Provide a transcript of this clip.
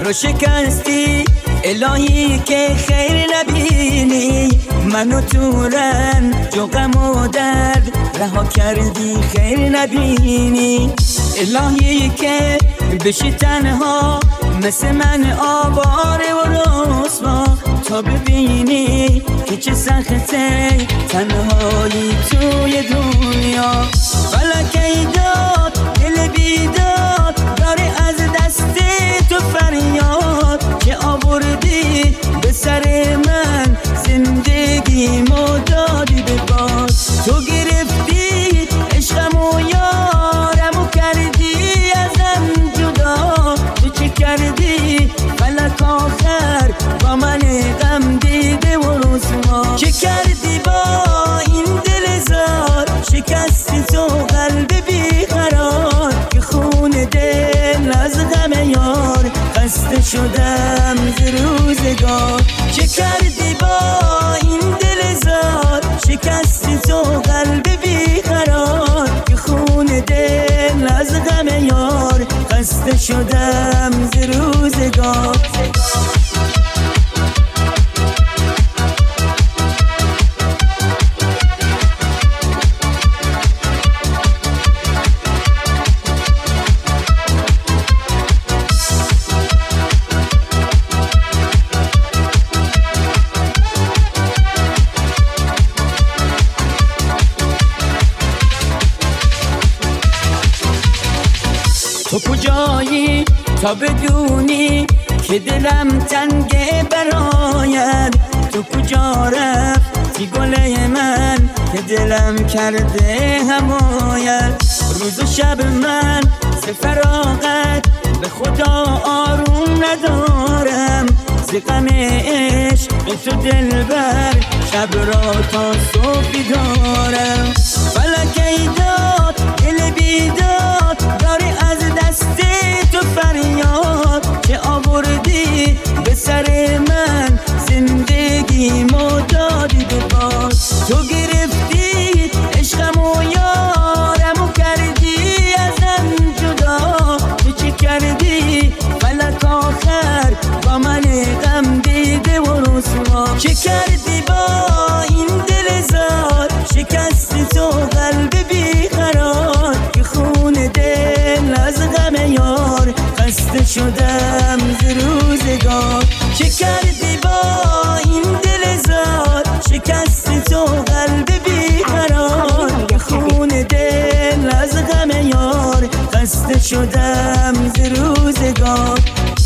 رو شکستی الهی که خیر نبینی، منو تو رنج و غم و درد رها کردی خیر نبینی. الهی که بشی تنها مثل من آواره و رسوا، تا ببینی که چه سخته تنهایی توی دنیا. فلک داد دل بیداد داره از دست تو فریاد، که آوردی به سر من زندگیمو دادی به باد. تو گرفتی عشقمو یارمو کردی ازم جدا، تو چه کردی فلک آخر با من غم دیده و رسوا. چه کردی با این دل زار، شکستی تو قلب بیقرار، که خون دل از غم یار خسته شدم ز روزگار. چه کردی با این دل زار، شکستی تو قلب بیقرار، که خون دل از غم یار خسته شدم ز روزگار. تو کجایی تا بدونی که دلم تنگه برایت؟ تو کجا رفتی گله من که دلم کرده حمایت؟ روز و شب من ز فراغت به خدا آروم ندارم، ز غم عشق تو دلبر شب را تا صبح بیدارم. فلک داد دل بیداد داره از دست تو فریاد، که آوردی به سر من زندگیمو دادی به باد. تو گرفتی عشقمو یارمو کردی ازم جدا، تو چه کردی فلک آخر با من غم دیده و رسوا. چه کردی با این دل زار، شکستی تو قلب بیقرار، که خون دل از غم یار خسته شدم ز روزگار. چه کردی با این دل زار، شکستی تو قلب بیقرار، که خون دل از غم یار خسته شدم ز روزگار.